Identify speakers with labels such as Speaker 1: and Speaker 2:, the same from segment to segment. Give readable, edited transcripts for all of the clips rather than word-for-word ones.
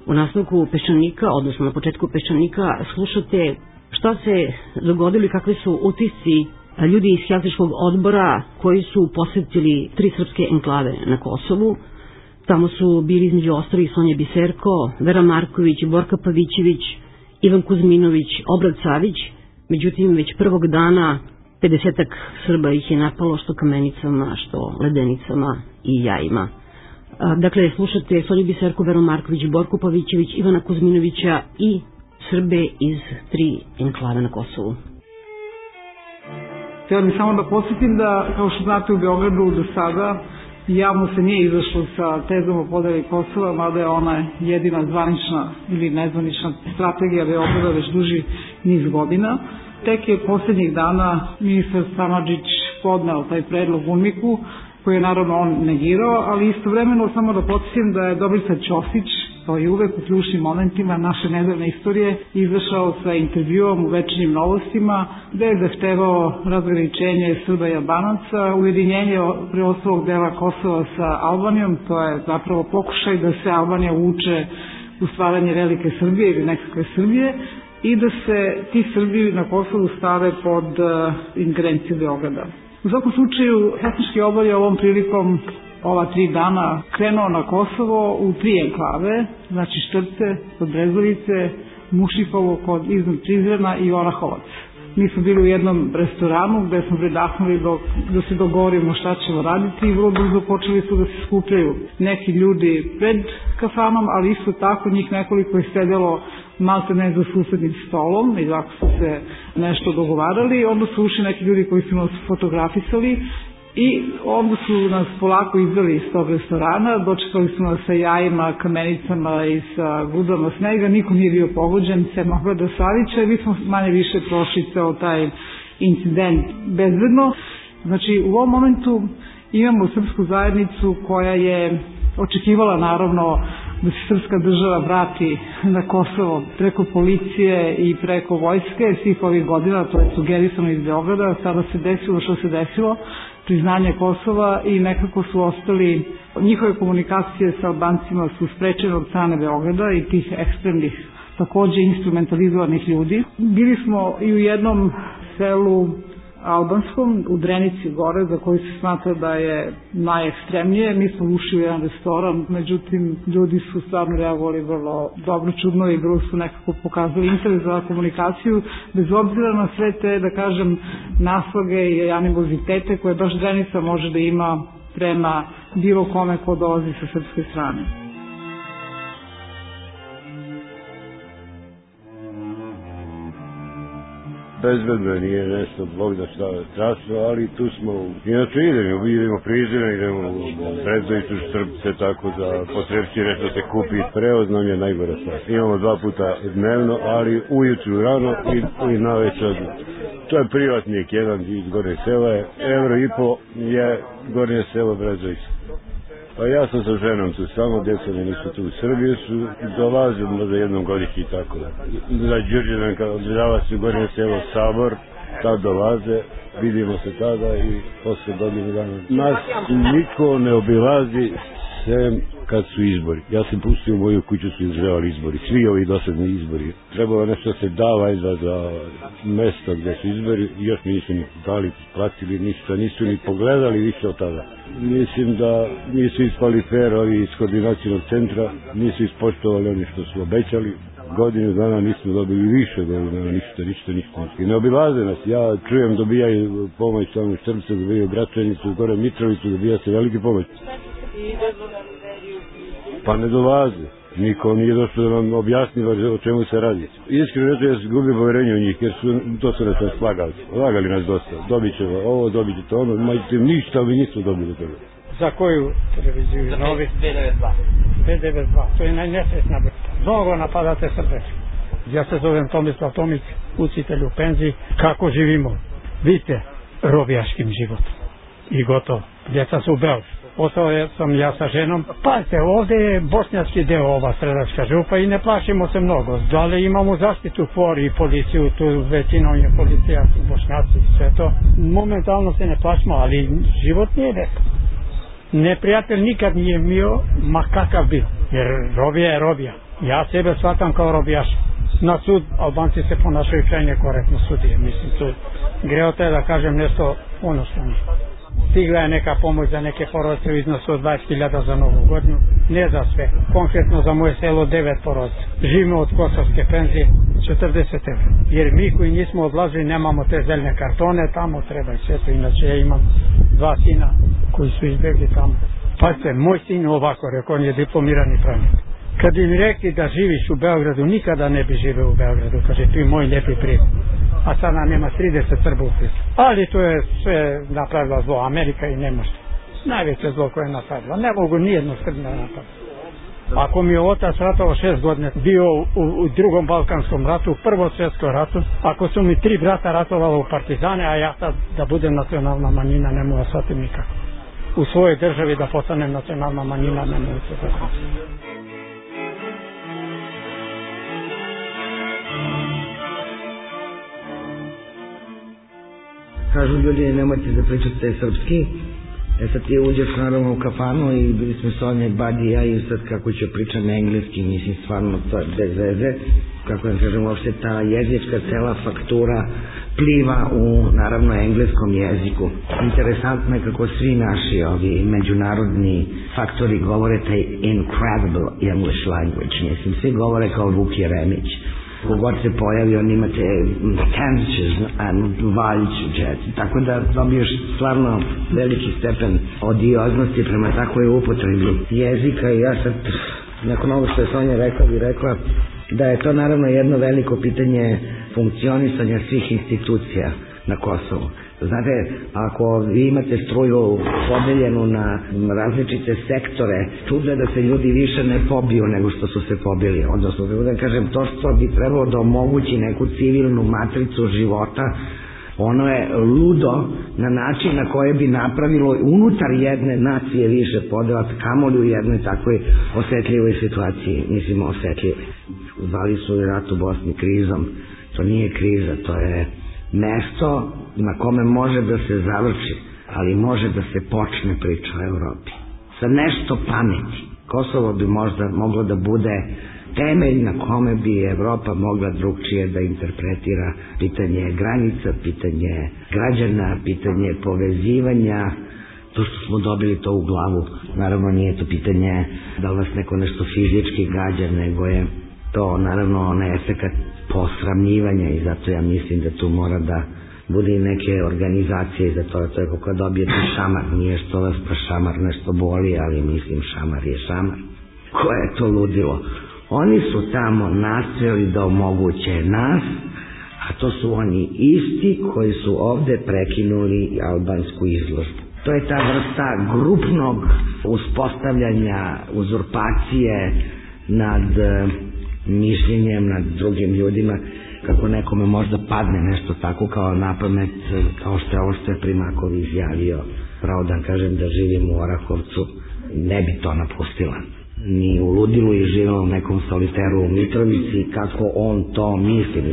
Speaker 1: U nastavku Peščanika, odnosno na početku Peščanika, slušate šta se dogodilo i kakve su utisci ljudi iz Helsinškog odbora koji su posetili 3 srpske enklave na Kosovu. Tamo su bili između ostalih Sonja Biserko, Vera Marković, Borka Pavićević, Ivan Kuzminović, Obrad Savić. Međutim, već prvog dana 50-ak Srba ih je napalo što kamenicama, što ledenicama i jajima. Dakle, slušate Sonju Biserko, Veru Marković, Borku Pavićević, Ivana Kuzminovića i Srbe iz 3 enklave na Kosovu.
Speaker 2: Htjela bih samo da podsjetim da, kao što znate, u Beogradu do sada javno se nije izašlo sa tezom o podeli Kosova, mada je ona jedina zvanična ili nezvanična strategija Beograda već duži niz godina. Tek je posljednjih dana ministar Samardžić podneo taj predlog UNMIK-u, koji je naravno on negirao, ali istovremeno samo da podsjetim da je Dobrica Ćosić, kao i uvek u ključnim momentima naše nedavne istorije, izašao sa intervjuom u Večernjim novostima, gde je zahtevao razgraničenje Srba i Albanaca, ujedinjenje preostalog dela Kosova sa Albanijom, to je zapravo pokušaj da se Albanija uvuče u stvaranje velike Srbije ili nekakve Srbije, i da se ti Srbi na Kosovu stave pod ingerenciju Beograda. U svakom slučaju, Helsinški odbor je ovom prilikom ova 3 dana krenuo na Kosovo u 3 enklave, znači Štrpce kod Brezovice, Mušihovo kod iznad Prizrena i Orahovac. Mi smo bili u jednom restoranu gde smo predahnuli da se dogovorimo šta ćemo raditi i vrlo brzo počeli su da se skupljaju neki ljudi pred kafanom, ali isto tako njih nekoliko je sedelo malte ne za susednim stolom i tako su se nešto dogovarali. Onda su ušli neki ljudi koji su nas fotografisali i onda su nas polako izveli iz tog restorana, dočekali su nas sa jajima, kamenicama i sa gudama snega, niko nije bio pogođen, sem Obrada Savića, i mi smo manje više prošli ceo taj incident bezbedno. Znači, u ovom momentu imamo srpsku zajednicu koja je očekivala naravno da se srpska država vrati na Kosovo preko policije i preko vojske svih ovih godina, to je sugerisano iz Beograda. Sada se desilo što se desilo, priznanje Kosova, i nekako su ostali, njihove komunikacije sa Albancima su sprečene od strane Beograda i tih ekstremnih, takođe instrumentalizovanih ljudi. Bili smo i u jednom selu albanskom, u Drenici gore, za koji se smatra da je najekstremnije. Mi smo ušli u jedan restoran, međutim ljudi su stvarno reagovali vrlo dobro, čudno, i vrlo su nekako pokazali interes za komunikaciju, bez obzira na sve te, da kažem, naslage i animozitete koje baš Drenica može da ima prema bilo kome ko dolazi sa srpske strane.
Speaker 3: Bezbedno nije nešto, Bog da šta strašno, ali tu smo, inače idemo Prizren, idemo u Brezovicu, Štrpce, tako da potrebci nešto se kupi, prevoz nam je najgore stvar. Imamo 2 puta dnevno, ali ujutru rano i na večer. To je privatnik, jedan iz Gornjeg sela je, €1,5 je Gornje selo Brezovica. Pa ja sam sa ženom tu, samo djeca mi nisu tu. U Srbiji su dolazili možda jednom godišnji tako. Za Đurđevan, kada održava se u Gornjem selu Sabor, tad dolaze, vidimo se tada i posle godinu dana. Nas niko ne obilazi, sem kad su izbori. Ja sam pustio u moju kuću, su izživali izbori, svi ovi dosadni izbori. Trebalo nešto se da valjda za mesto gde su izbori, još mi nisu ni dali, platili ništa, nisu ni pogledali više od tada. Mislim da nisu ispali fer ovi iz koordinacijnog centra, nisu ispoštovali oni što su obećali. Godinu dana nismo dobili više godina, ništa. I ne obilaze nas, ja čujem dobijaju pomoć samo u Štrpce, dobijaju Gračanicu, gore Mitrovicu, dobija se veliki pomoć. Pa ne dolaze. Niko nije došlo da nam objasni o čemu se radi. Iskreno reći, ja se gubim poverenje u njih, jer to su nas slagali. Lagali nas dosta. Dobit ćemo ovo, dobit ćete ono, međutim ništa mi nisu dobili toga.
Speaker 4: Za koju televiziju? Novi? B92. To je najnesretna vrsta. Mnogo napadate Srbe. Ja se zovem Tomislav Tomić, učitelj u penziji. Kako živimo? Vidite, robijaškim životom. I gotovo. Djeca su u Beogradu. Ostao sam ja sa ženom. Pazite, ovde je bošnjački deo ova Sredačka župa i ne plašimo se mnogo. Da li imamo zaštitu KFOR i policiju, tu većinom je policija, bošnjaci i sve to. Momentalno se ne plašimo, ali život nije lep. Neprijatelj nikad nije bio, ma kakav bio, jer robija je robija. Ja sebe shvatam kao robijaša. Na sud Albanci se ponašaju krajnje korektno, sudije. Mislim, tu greota je da kažem nešto ono što mi. Stigla je neka pomoć za neke porodice u iznosu od 20.000 za novu godinu. Ne za sve. Konkretno za moje selo 9 porodica. Živimo od kosovske penzije 40 evra. Jer mi koji nismo odlazili nemamo te zeljne kartone, tamo treba i sve to. Inače ja imam 2 sina koji su izbjegli tamo. Pazite, moj sin ovako rekao, on je diplomirani pravnik. Kad im rekli da živiš u Beogradu, nikada ne bi živeo u Beogradu, kaže ti moj lijepi prijatelj. A sada nema 30 Srba u Pristu. Ali to je sve napravila zlo Amerika i ne može. Najveće zlo koje je napravila. Ne mogu nijedno Srbina napraviti. Ako mi je otac ratovao 6 godina, bio u drugom Balkanskom ratu, u prvom svjetskom ratu, ako su mi 3 brata ratovala u partizane, a ja sad da budem nacionalna manjina, ne mogu shvatiti nikako. U svojoj državi da postanem nacionalna manjina, ne mogu se shvatiti.
Speaker 5: Kažu ljudi, nemojte da pričate srpski. Sad ti uđeš naravno u kafanu i bili smo Sonja, Badi i ja i sad kako ću pričam engleski, mislim stvarno to je bez veze. Kako da kažem, uopšte ta jezička cela faktura pliva u naravno engleskom jeziku. Interesantno je kako svi naši ovi međunarodni faktori govore taj incredible English language. Mislim, svi govore kao Vuk Jeremić. Kogod se pojavi, on imate tenses and valjčuđet, tako da dobiješ stvarno veliki stepen odioznosti prema takvoj upotrebi jezika. I ja sad, nakon ovo što je Sonja rekla, bi rekla da je to naravno jedno veliko pitanje funkcionisanja svih institucija na Kosovu. Znate, ako vi imate struju podeljenu na različite sektore, čudo je da se ljudi više ne pobiju nego što su se pobili. Odnosno, da kažem, to što bi trebalo da omogući neku civilnu matricu života, ono je ludo na način na koje bi napravilo unutar jedne nacije više podela, kamoli u jednoj takvoj osetljivoj situaciji. Mislim, osetljivoj. Zvali su i rat u Bosni krizom. To nije kriza, to je mesto na kome može da se završi, ali može da se počne priča o Evropi. Sa nešto pameti. Kosovo bi možda moglo da bude temelj na kome bi Evropa mogla drugčije da interpretira pitanje granica, pitanje građana, pitanje povezivanja. To što smo dobili to u glavu, naravno nije to pitanje da vas neko nešto fizički gađa, nego je to naravno onaj efekat posramljivanja i zato ja mislim da tu mora da bude i neke organizacije za to. To je kako dobijete šamar, nije što vas pa šamar nešto boli, ali mislim šamar je šamar. Koje je to ludilo? Oni su tamo nastojali da omoguće nas, a to su oni isti koji su ovde prekinuli albansku izložbu. To je ta vrsta grupnog uspostavljanja uzurpacije nad mišljenjem, nad drugim ljudima, kako nekome možda padne nešto tako kao napamet, kao što je ovo što je Primakov izjavio. Pravo da kažem da živim u Orahovcu, ne bi to napustila. Ni u ludilu i živela u nekom soliteru u Mitrovici, kako on to misli.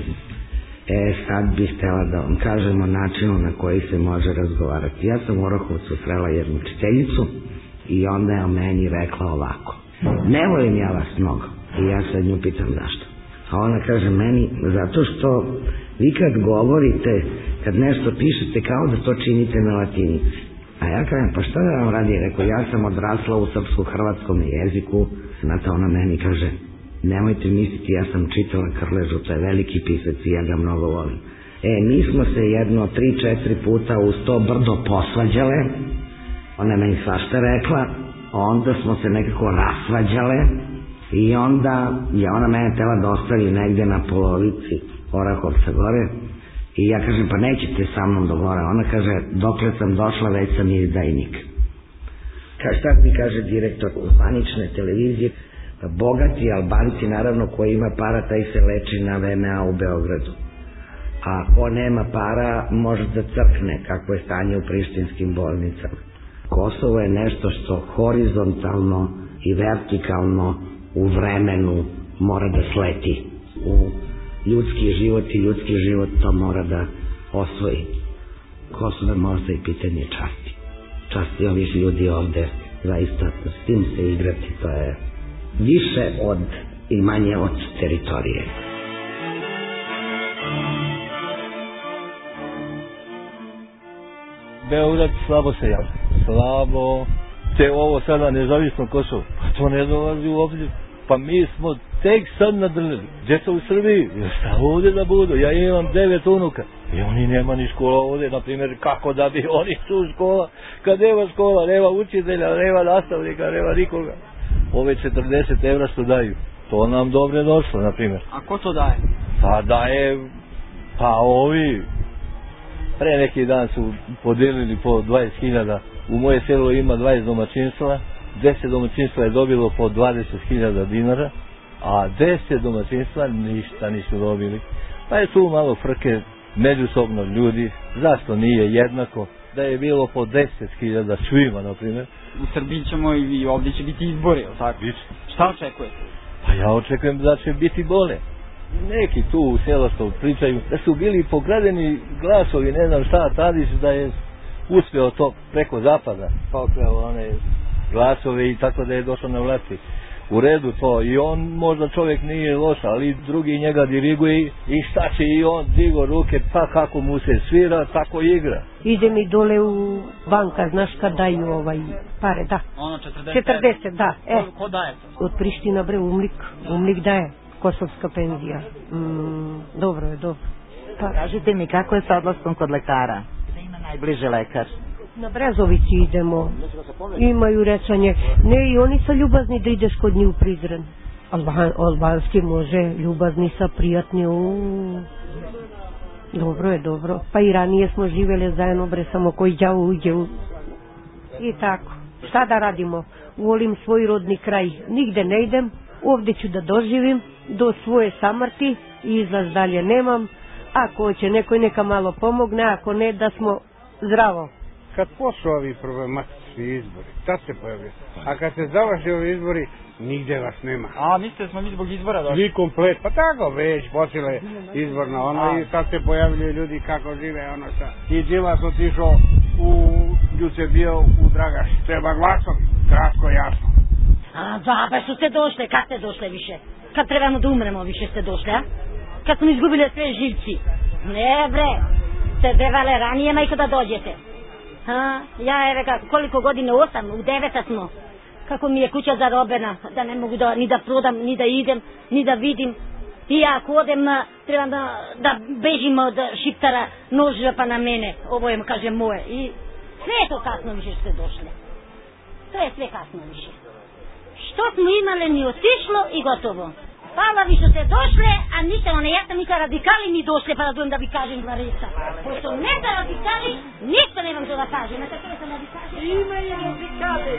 Speaker 5: Sad bih htjela da vam kažem o načinu na koji se može razgovarati. Ja sam u Orahovcu srela jednu učiteljicu i onda je o meni rekla ovako: ne volim ja vas mnogo. I ja sad nju pitam zašto. A ona kaže meni, zato što vi kad govorite, kad nešto pišete, kao da to činite na latinici. A ja kažem, pa šta da vam radi? Rekao, ja sam odrasla u srpsko-hrvatskom jeziku. Znate, ona meni kaže, nemojte misliti, ja sam čitala Krležu, to je veliki pisac i ja ga mnogo volim. Mi smo se jedno 3-4 puta uz to brdo posvađale. Ona je meni svašta rekla, onda smo se nekako rasvađale. I onda je ona mene tela da ostavi negde na polovici Orahovca gore. I ja kažem, pa nećete sa mnom do gore. Ona kaže, dokle sam došla, već sam izdajnik. Šta mi kaže direktor zvanične televizije? Bogati Albanci, naravno, koji ima para, taj se leči na VMA u Beogradu. A ko nema para, može da crkne, kako je stanje u prištinskim bolnicama. Kosovo je nešto što horizontalno i vertikalno u vremenu mora da sleti u ljudski život i ljudski život to mora da osvoji. Kosovo je možda i pitanje časti. Časti ovi ljudi ovde, zaista s tim se igrati, to je više od i manje od teritorije.
Speaker 6: Beograd slabo se javlja. Slabo. Te ovo sada nezavisno Kosovo. Pa to ne dolazi u obzir. Pa mi smo tek sad nadrljali. Gdje to u Srbiji? Šta ovdje da budu? Ja imam 9 unuka. I oni nema ni škola ovdje, na primjer, kako da bi oni su škola? Kad nema škola, nema učitelja, nema nastavnika, nema nikoga. Ove 40 evra što daju. To nam dobre došlo, na primjer.
Speaker 7: A ko to daje?
Speaker 6: Pa daje, pa ovi, pre neki dan su podijelili po 20.000. U moje selo ima 20 domaćinstva, 10 domaćinstva je dobilo po 20.000 dinara, a 10 domaćinstva ništa nisu dobili. Pa je tu malo frke međusobno ljudi, zašto nije jednako, da je bilo po 10.000 svima, na primjer.
Speaker 7: U Srbiji ćemo i ovdje će biti izbori, ili tako? Šta očekujete?
Speaker 6: Pa ja očekujem da će biti bolje. Neki tu u selo što pričaju da su bili pokradeni glasovi, ne znam šta, Tadić da je uspeo to preko zapada, pokrao one glasove i tako da je došao na vlasti. U redu to, i on možda čovjek nije loš, ali drugi njega diriguje i šta će, i on digo ruke, pa kako mu se svira, tako igra.
Speaker 8: Ide mi dole u banka, znaš kad daju pare, da.
Speaker 7: Ono 40,
Speaker 8: da.
Speaker 7: Ko daje to?
Speaker 8: Od Priština, bre, Umlik daje, kosovska penzija. Dobro je, dobro.
Speaker 9: Pa kažite mi kako je sa odlaskom kod lekara? Gde ima najbliži lekar?
Speaker 8: Na Brezovici idemo, imaju recanje, ne, i oni su ljubazni da ideš kod njih u Prizren. Albanski može, ljubazni sa prijatni, dobro je, dobro. Pa i ranije smo živjeli zajedno, bre, samo koji đavo uđe i tako. Šta da radimo? Volim svoj rodni kraj, nigde ne idem, ovdje ću da doživim do svoje samrti i izlaz dalje nemam. Ako će neko neka malo pomogne, ako ne, da smo zdravo.
Speaker 10: Kad počnu ovi problematični izbori, tad se pojavljaju. A kad se završi ovi izbori, nigde vas nema.
Speaker 7: A, mislite smo mi zbog izbora došli?
Speaker 10: Svi komplet, pa tako već počele izborno ono i sad se pojavljaju ljudi kako žive ono šta. I Đilas otišao juče bio u Dragaš, treba glasovi, kratko jasno.
Speaker 11: A, džabe su ste došle, kad ste došle više? Kad trebamo da umremo više ste došle, a? Kad smo izgubili sve živci. Ne bre, ste devale ranije majko da dođete. Ja evo koliko godine, 8, u 9 smo. Kako mi je kuća zarobena, da ne mogu ni da prodam, ni da idem, ni da vidim. I ako odem, trebam da bežim od Šiptara, nož pa na mene, ovo je, kaže, moje. I sve je to kasno više ste došli. To je sve kasno više. Što smo imali ni otišlo i gotovo. Hvala vi što ste došle, a niste one, ja sam neka radikali mi došle, pa da dojem da vi kažem Larisa. Pošto ne da radikali, ništa nemam to da kažem. A tako da sam radikali. Ima je radikali.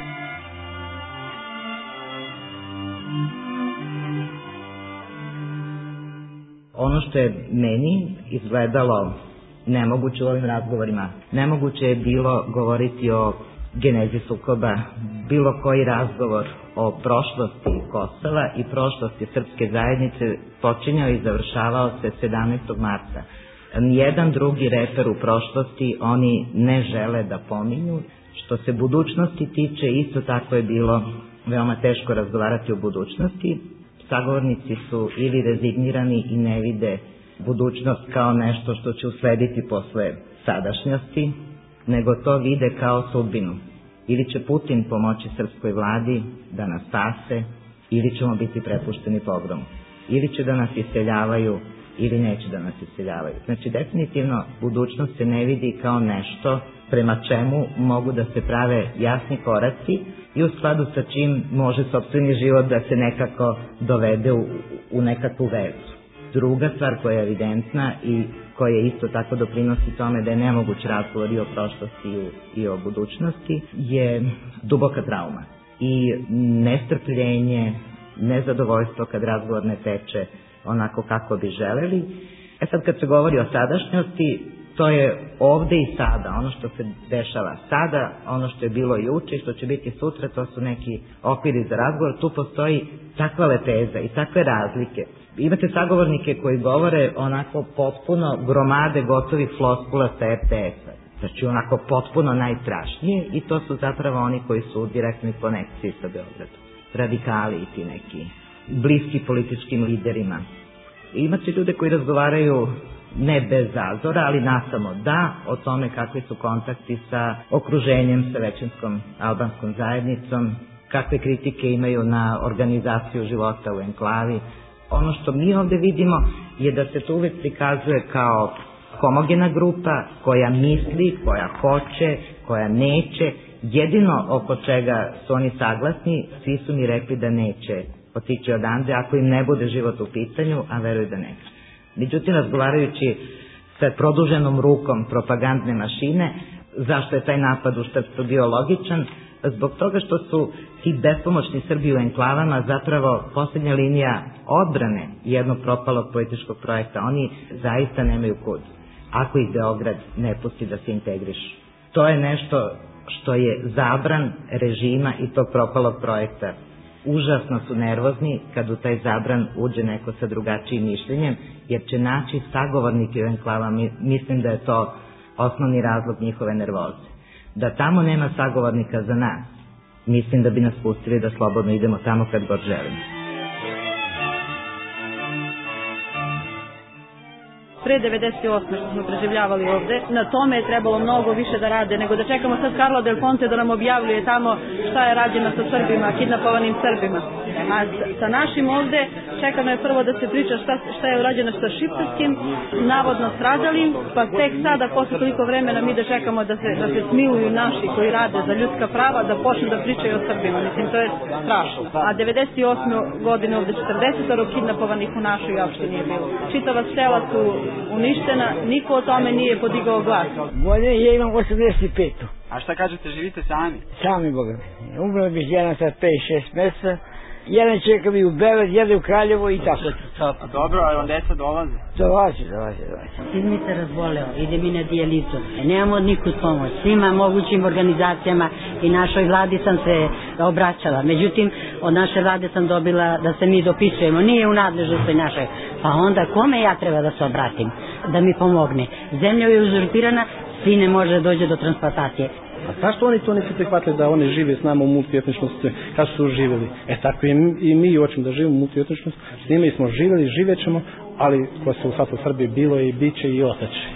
Speaker 9: Ono što je meni izgledalo nemoguće u ovim razgovorima, nemoguće je bilo govoriti o genezi sukoba, bilo koji razgovor o prošlosti Kosova i prošlosti srpske zajednice počinjao i završavao se 17. marta. Nijedan drugi reper u prošlosti oni ne žele da pominju. Što se budućnosti tiče, isto tako je bilo veoma teško razgovarati o budućnosti. Sagovornici su ili rezignirani i ne vide budućnost kao nešto što će uslediti posle sadašnjosti, nego to vide kao sudbinu. Ili će Putin pomoći srpskoj vladi da nas spase, ili ćemo biti prepušteni pogromu. Ili će da nas iseljavaju, ili neće da nas iseljavaju. Znači, definitivno, budućnost se ne vidi kao nešto prema čemu mogu da se prave jasni koraci i u skladu sa čim može sopstveni život da se nekako dovede u nekakvu vezu. Druga stvar koja je evidentna i koja isto tako doprinosi tome da je nemoguć razgovor i o prošlosti i o budućnosti je duboka trauma i nestrpljenje, nezadovoljstvo kad razgovor ne teče onako kako bi želeli. Sad kad se govori o sadašnjosti, to je ovde i sada, ono što se dešava sada, ono što je bilo juče i što će biti sutra, to su neki okviri za razgovor. Tu postoji takva lepeza i takve razlike. Imate sagovornike koji govore onako potpuno gromade gotovih floskula sa RTS-a. Znači onako potpuno najstrašnije i to su zapravo oni koji su u direktnoj konekciji sa Beogradom. Radikali i ti neki bliski političkim liderima. Imate ljude koji razgovaraju ne bez zazora, ali nasamo da, o tome kakvi su kontakti sa okruženjem, sa većinskom albanskom zajednicom, kakve kritike imaju na organizaciju života u enklavi. Ono što mi ovde vidimo je da se to uvek prikazuje kao homogena grupa koja misli, koja hoće, koja neće. Jedino oko čega su oni saglasni, svi su mi rekli da neće otići odande ako im ne bude život u pitanju, a veruju da neće. Međutim, razgovarajući sa produženom rukom propagandne mašine, zašto je taj napad u Štrpcu bio logičan? Zbog toga što su ti bespomoćni Srbi u enklavama zapravo posljednja linija odbrane jednog propalog političkog projekta. Oni zaista nemaju kud, ako ih Beograd ne pusti da se integrišu. To je nešto što je zabran režima i tog propalog projekta. Užasno su nervozni kad u taj zabran uđe neko sa drugačijim mišljenjem, jer će naći sagovornike u enklavama. Mislim da je to osnovni razlog njihove nervoze. Da tamo nema sagovornika za nas, mislim da bi nas pustili da slobodno idemo tamo kad god želimo.
Speaker 12: Pre 98. što smo preživljavali ovde, na tome je trebalo mnogo više da rade, nego da čekamo sad Karlo Del Ponte da nam objavljuje tamo šta je rađeno sa Srbima, kidnapovanim Srbima. A sa našim ovde čekano je prvo da se priča šta je urađeno sa šiptarskim, navodno stradalim, pa tek sada, posle toliko vremena, mi da čekamo da se smiluju naši koji rade za ljudska prava, da počnu da pričaju o Srbima. Mislim, to je strašno. A 98. godine ovde 40 kidnapovanih u našoj opštini je bilo. Čitava sela su uništena, niko o tome nije podigao glas.
Speaker 13: Godine ja imam 85.
Speaker 7: A šta kažete, živite sami?
Speaker 13: Sami, Boga mi. Umrla bih jedan sa 5-6 meseca. Jedan čeka mi u Beograd, jedan u Kraljevo i tako.
Speaker 7: Dobro, a on deca dolaze?
Speaker 13: Dolaze.
Speaker 11: Sin mi se razboleo, ide mi na dijalizu. Nemamo nikud pomoć. Svima mogućim organizacijama i našoj vladi sam se obraćala. Međutim, od naše vlade sam dobila da se mi dopisujemo. Nije u nadležnosti našoj. Pa onda kome ja treba da se obratim? Da mi pomogne. Zemlja je uzurpirana, svi ne može dođe do transplantacije.
Speaker 14: A zašto oni to nisu prihvatili da oni žive s nama u multietničnosti, kako su živjeli? Tako i mi hoćemo da živimo u multietničnosti, s njima smo živjeli, živjet ćemo, ali ko se u svaku Srbiji bilo i bit će i ostaće.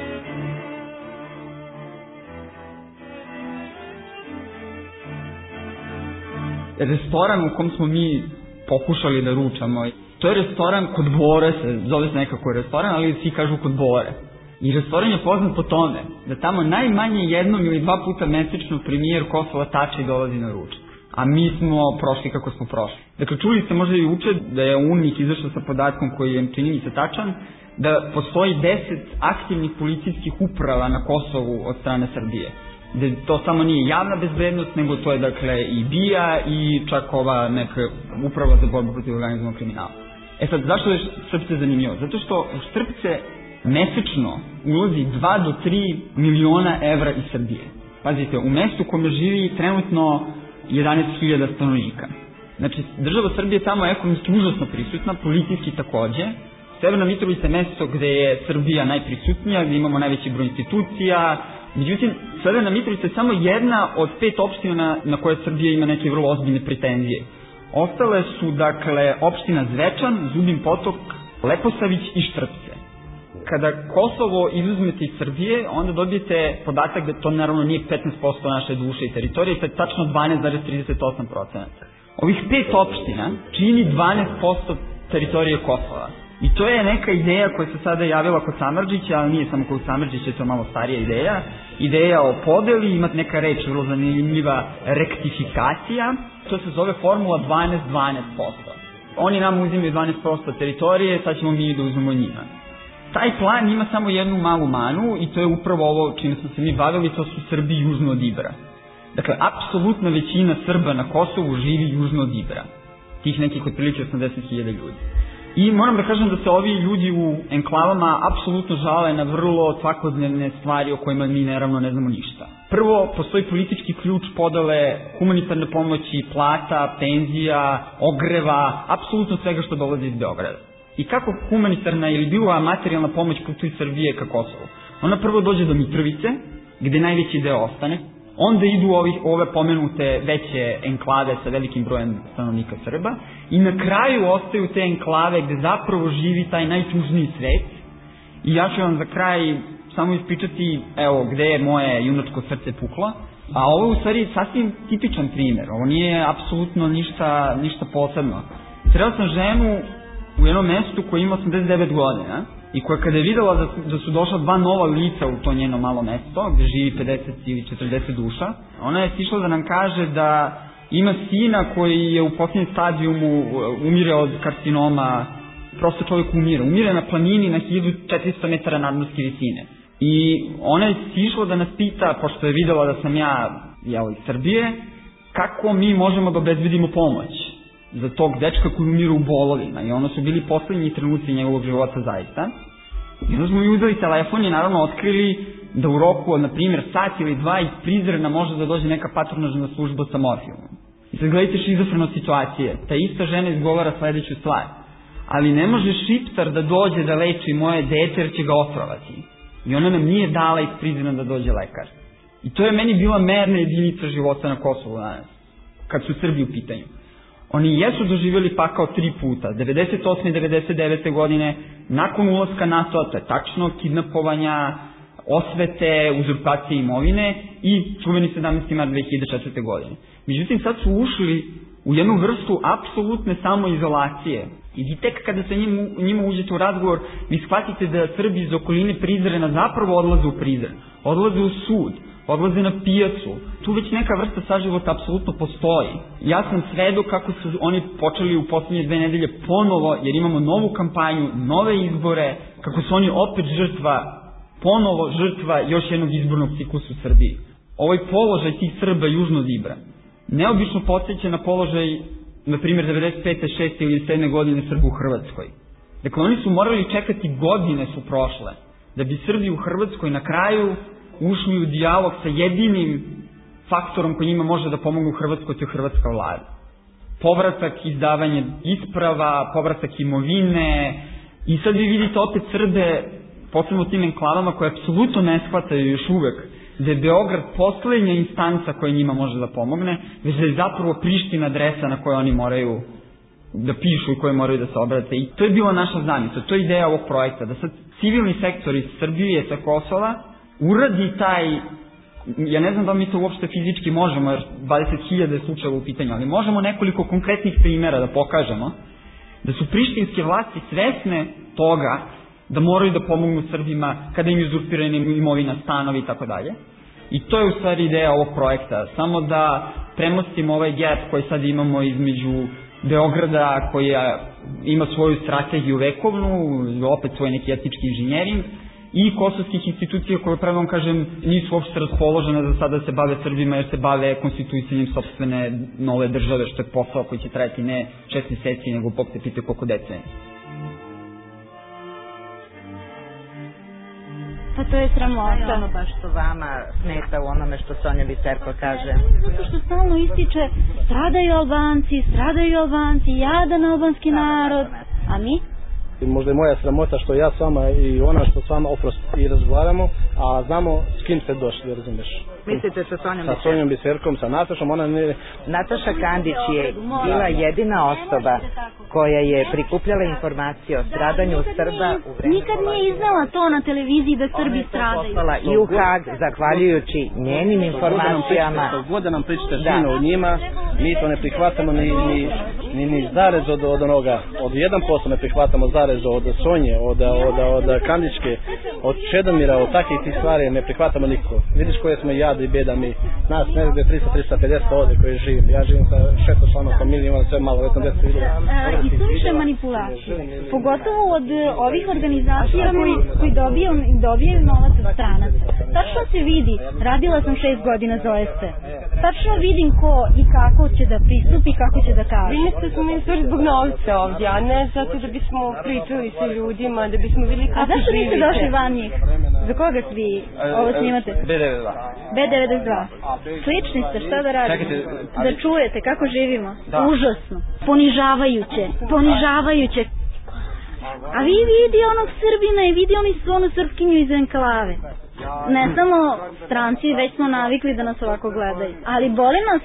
Speaker 7: Restoran u kom smo mi pokušali da ručamo, to je restoran kod Bore, zove se nekako restoran, ali svi kažu kod Bore. I restoran je poznat po tome da tamo najmanje jednom ili 2 puta mesečno premijer Kosova Tači dolazi na ručak. A mi smo prošli kako smo prošli. Dakle, čuli ste možda i juče da je UNMIK izašao sa podatkom koji je, čini mi se, tačan, da postoji 10 aktivnih policijskih uprava na Kosovu od strane Srbije. Da to samo nije javna bezbednost, nego to je, dakle, i BIA i čak ova neka uprava za borbu protiv organizovanog kriminala. Sad, zašto je Štrpce zanimljivo? Zato što u Štrpce mesečno ulazi 2 do 3 miliona evra iz Srbije. Pazite, u mestu kome živi trenutno 11.000 stanovnika. Znači, država Srbije tamo je ekonomski užasno prisutna, politički takođe. Severna Mitrovica je mesto gde je Srbija najprisutnija, gde imamo najveći broj institucija. Međutim, Severna Mitrovica je samo jedna od 5 opština na koje Srbija ima neke vrlo ozbiljne pretenzije. Ostale su, dakle, opština Zvečan, Zubin Potok, Leposavić i Štrpce. Kada Kosovo izuzmete iz Srbije, onda dobijete podatak da to naravno nije 15% naše duše i teritorije, to je tačno 12,38%. Ovih 5 opština čini 12% teritorije Kosova. I to je neka ideja koja se sada javila kod Samardžića, ali nije samo kod Samardžića, to je malo starija ideja. Ideja o podeli, imate neka reč vrlo zanimljiva, rektifikacija, to se zove formula 12-12%. Oni nam uzimaju 12% teritorije, sad ćemo mi da uzmemo njima. Taj plan ima samo jednu malu manu i to je upravo ovo čime smo se mi bavili, to su Srbi južno od Ibra. Dakle, apsolutna većina Srba na Kosovu živi južno od Ibra. Tih nekih otprilike 80.000 ljudi. I moram da kažem da se ovi ljudi u enklavama apsolutno žale na vrlo svakodnevne stvari o kojima mi naravno ne znamo ništa. Prvo, postoji politički ključ podele humanitarne pomoći, plata, penzija, ogreva, apsolutno svega što dolazi iz Beograda. I kako humanitarna ili bila materijalna pomoć putuje iz Srbije ka Kosovu? Ona prvo dođe do Mitrovice, gde najveći deo ostane, onda idu ove pomenute veće enklave sa velikim brojem stanovnika Srba i na kraju ostaju te enklave gde zapravo živi taj najtužniji svet. I ja ću vam za kraj samo ispričati, evo, gde je moje junačko srce puklo. A ovo je u stvari sasvim tipičan primer, ovo nije apsolutno ništa posebno. Sreo sam ženu u jednom mestu koja ima 89 godina i koja kada je videla da su došla dva nova lica u to njeno malo mesto, gde živi 50 ili 40 duša, ona je stišla da nam kaže da ima sina koji je u posljednjem stadijumu, umire od karcinoma, prosto čovjek umire na planini na 1400 metara nadmorske visine. I ona je stišla da nas pita, pošto je videla da sam ja iz Srbije, kako mi možemo da obezbedimo pomoć za tog dečka koji umire u bolovima. I ono su bili poslednji trenuci njegovog života zaista. I onda smo mi uzeli telefon i naravno otkrili da u roku od, na primjer, sat ili dva iz Prizrena može da dođe neka patronažna služba sa morfijumom. I sad gledajte šizofrenost situacije. Ta ista žena izgovara sledeću stvar. Ali ne može Šiptar da dođe da leči moje dete jer će ga otrovati. I ona nam nije dala iz Prizrena da dođe lekar. I to je meni bila merna jedinica života na Kosovu danas, kad su Srbi u pitanju. Oni jesu doživjeli pakao 3 puta, 98. i 99. godine, nakon ulaska NATO, to je tačno, kidnapovanja, osvete, uzurpacije imovine i čuveni 17. mart 2004. godine. Međutim, sad su ušli u jednu vrstu apsolutne samoizolacije. I vi tek kada sa njima uđete u razgovor, vi shvatite da Srbi iz okoline Prizrena zapravo odlaze u Prizren, odlaze u sud, odlaze na pijacu. Tu već neka vrsta saživota apsolutno postoji. Ja sam svedok kako su oni počeli u poslednje 2 nedelje ponovo, jer imamo novu kampanju, nove izbore, kako su oni opet ponovo žrtva još jednog izbornog ciklusa u Srbiji. Ovaj položaj tih Srba južno od Ibra neobično podsjeća na položaj, na primjer, 95. 6. ili 7. godine Srba u Hrvatskoj. Dakle, oni su morali čekati, godine su prošle, da bi Srbi u Hrvatskoj na kraju ušli u dijalog sa jedinim faktorom koji njima može da pomogu u Hrvatskoj, to je hrvatska vlada. Povratak, izdavanje isprava, povratak imovine, i sad vi vidite opet Srbe, posebno u tim enklavama, koje apsolutno ne shvataju još uvek da je Beograd poslednja instanca koja njima može da pomogne, već da je zapravo Priština adresa na kojoj oni moraju da pišu i koje moraju da se obrate. I to je bila naša zamisla, to je ideja ovog projekta, da sad civilni sektor iz Srbije, sa Kosova, uradi taj, ja ne znam da mi to uopšte fizički možemo, jer 20.000 slučajeva u pitanju, ali možemo nekoliko konkretnih primjera da pokažemo, da su prištinske vlasti svesne toga da moraju da pomognu Srbima kada im je uzurpirana imovina, stanovi i tako dalje. I to je u stvari ideja ovog projekta, samo da premostimo ovaj gap koji sad imamo između Beograda, koja ima svoju strategiju vekovnu, opet svoj neki etički inženjering, i kosovskih institucija koje, pravilno kažem, nisu uopšte raspoložene za sada da se bave Srbima, jer se bave konstituisanjem sopstvene nove države, što je posao koji će trajati ne 6 meseci, nego Bog te pita koliko decenija.
Speaker 15: Pa to je sramota.
Speaker 9: Šta je ono baš što vama smeta u onome što Sonja Biserko kaže?
Speaker 15: Zato što stalno ističe stradaju Albanci, jadan albanski narod. A mi?
Speaker 14: Možda je moja sramota što ja s vama i ona što s vama oprost i razgovaramo, a znamo s kim ste došli, razumeš?
Speaker 9: Mislite sa Sonjom Biserkom?
Speaker 14: Sa Sonjom Biserkom, sa Natašom, ona ne...
Speaker 9: Nataša Kandić je bila jedina osoba koja je prikupljala informacije o stradanju Srba u vreme...
Speaker 15: Nikad nije iznala to na televiziji da Srbi stradaju.
Speaker 9: Ona je to poslala i u Hag, zahvaljujući njenim informacijama.
Speaker 14: God da nam pričate fino o njima, mi to ne prihvatamo ni zarez od onoga, od 1% ne prihvatamo zarez od Sonje, od Kandičke, od Čedomira, od takvih tih stvari ne prihvatamo niko. Vidiš koje smo jad i beda mi, nas negde 300-350 ovde koji živim. Ja živim sa 600 članova familije, imam sve malo, već sam 10 videla.
Speaker 15: I tu više manipulacije, pogotovo od ovih organizacija koji dobijaju novac od stranaca. Tačno se vidi, radila sam 6 godina za OSP, tačno vidim ko i kako će da pristupi, kako će da kaže.
Speaker 16: Vi niste smo mi stvari zbog novca ovdje, a ne zato da bismo pričali sa ljudima, da bismo vidjeli kako živite.
Speaker 15: A zašto niste došli van njih? Za koga svi ovo snimate?
Speaker 6: B92.
Speaker 15: B92. Slični ste, šta da radimo? Da čujete kako živimo? Užasno. Ponižavajuće. A vi vidi onog Srbina i vidi oni su onu Srpkinju iz enklave. Ne samo stranci, već smo navikli da nas ovako gledaju. Ali boli nas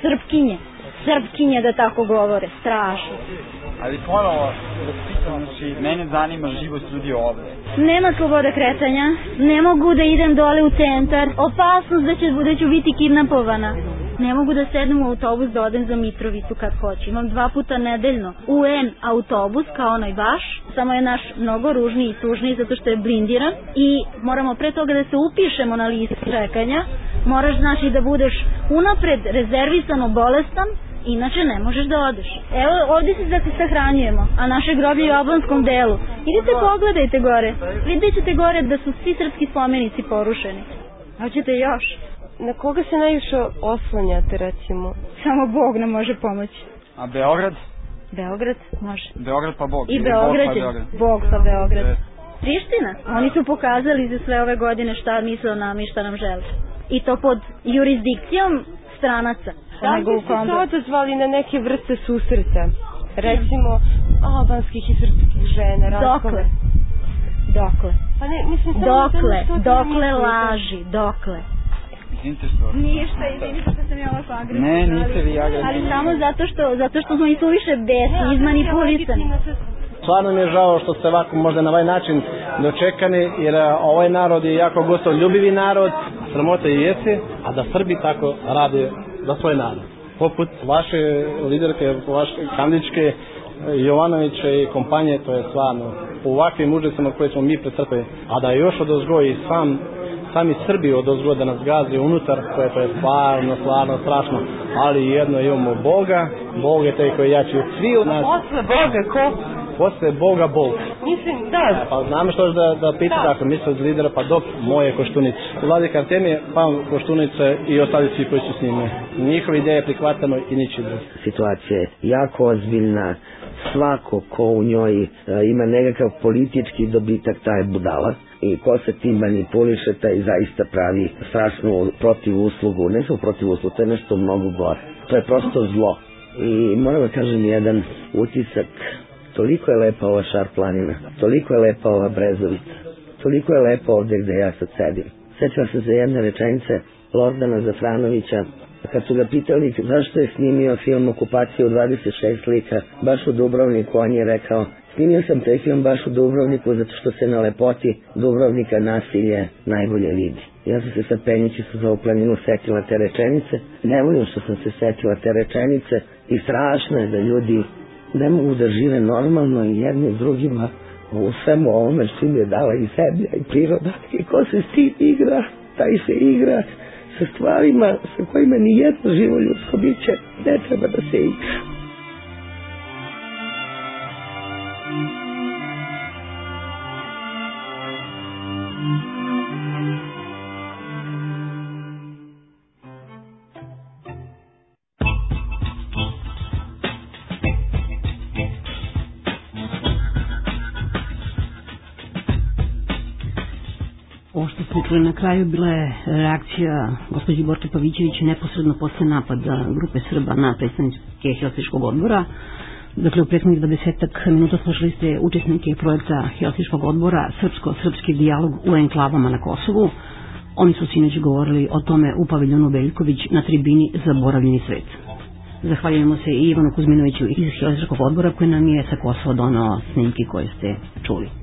Speaker 15: Srpkinje da tako govore, strašno.
Speaker 7: Ali ponovo, znači, mene zanima život ljudi ovde.
Speaker 15: Nema slobode kretanja, ne mogu da idem dole u centar, opasnost da ću biti kidnapovana. Ne mogu da sednem u autobus da odem za Mitrovicu kad hoću. Imam 2 puta nedeljno UN autobus kao onaj vaš, samo je naš mnogo ružniji i tužniji zato što je blindiran i moramo pre toga da se upišemo na listu čekanja. Moraš znači da budeš unapred rezervisano bolestan, inače ne možeš da odeš. Evo ovdje se sahranjujemo, a naše groblje je u Oblanskom delu. Idite pogledajte gore, vidjet ćete gore da su svi srpski spomenici porušeni. Hoćete još?
Speaker 16: Na koga se najviše oslanjate, recimo?
Speaker 15: Samo Bog nam može pomoći.
Speaker 7: A Beograd?
Speaker 15: Beograd može.
Speaker 7: Beograd pa Bog.
Speaker 15: I Beograd je Bog pa Beograd. Priština, oni su pokazali za sve ove godine šta misle o nama i šta nam žele. I to pod jurisdikcijom stranaca.
Speaker 16: Da li ste se odazvali na neke vrste susreta? Recimo, albanskih i srpskih žena, razgove?
Speaker 15: Dokle?
Speaker 16: Pa ne, mislim,
Speaker 15: dokle laži, dokle?
Speaker 7: Izvinite što?
Speaker 15: Ništa, izvinite što sam ja ovako agresivna.
Speaker 7: Ne, niste vi agresivni.
Speaker 15: Ali samo zato što smo i suviše besni, izmanipulisani.
Speaker 14: Stvarno mi je žao što ste ovako možda na ovaj način dočekani, jer ovaj narod je jako gostoljubivi narod, sramota i jesi, a da Srbi tako rade za svoj narod. Poput vaše liderke, vaše kandidačke Jovanovića i kompanije, to je stvarno u ovakvim užasima koje smo mi pretrpeli, a da je još odozgo i sami Srbi odozgo da nas gazi unutar, to je stvarno strašno, ali jedno imamo Boga, Bog je taj koji jači od svi od nas.
Speaker 16: Posle Boga ko?
Speaker 14: Posle Boga Bog.
Speaker 16: Mislim, da.
Speaker 14: Pa znam što da pitate ako misle od lidera, pa dok moje Koštunice. Vladika Artemije, pa Koštunice i ostali svi koji su s njime. Njihove ideje prihvatamo i niči drugi.
Speaker 5: Situacija je jako ozbiljna. Svako ko u njoj ima nekakav politički dobitak, taj je budala. I ko se tim manipuliše, taj zaista pravi strašnu protivuslugu. Ne samo protivuslugu, to je nešto mnogo gore. To je prosto zlo. I moram da kažem jedan utisak. Toliko je lepa ova Šar planina, toliko je lepa ova Brezovica, toliko je lepa ovdje gde ja sad sedim. Sjećam se za jedne rečenice Lordana Zafranovića, kad su ga pitali zašto je snimio film Okupacija u 26 slika, baš u Dubrovniku, on je rekao, snimio sam taj film baš u Dubrovniku zato što se na lepoti Dubrovnika nasilje najbolje vidi. Ja sam se sad penjući za ovu planinu setila te rečenice, ne volim što sam se setila te rečenice i strašno je da ljudi ne mogu da žive normalno i jedni s drugima u svemu ovome što im je dala i zemlja i priroda. I ko se s tim igra, taj se igra sa stvarima sa kojima ni jedno živo ljudsko biće ne treba da se igra.
Speaker 1: Ovo što smo čuli na kraju bila je reakcija gospođe Borke Pavićević neposredno posle napada grupe Srba na predstavnike Helsinškog odbora. Dakle, u prethodnih 20 minuta slušali ste učesnike projekta Helsinškog odbora Srpsko-srpski dijalog u enklavama na Kosovu. Oni su sinoć govorili o tome u paviljonu Veljković na tribini Zaboravljeni svet. Zahvaljujemo se i Ivanu Kuzminoviću iz Helsinškog odbora koji nam je sa Kosova donao snimke koje ste čuli.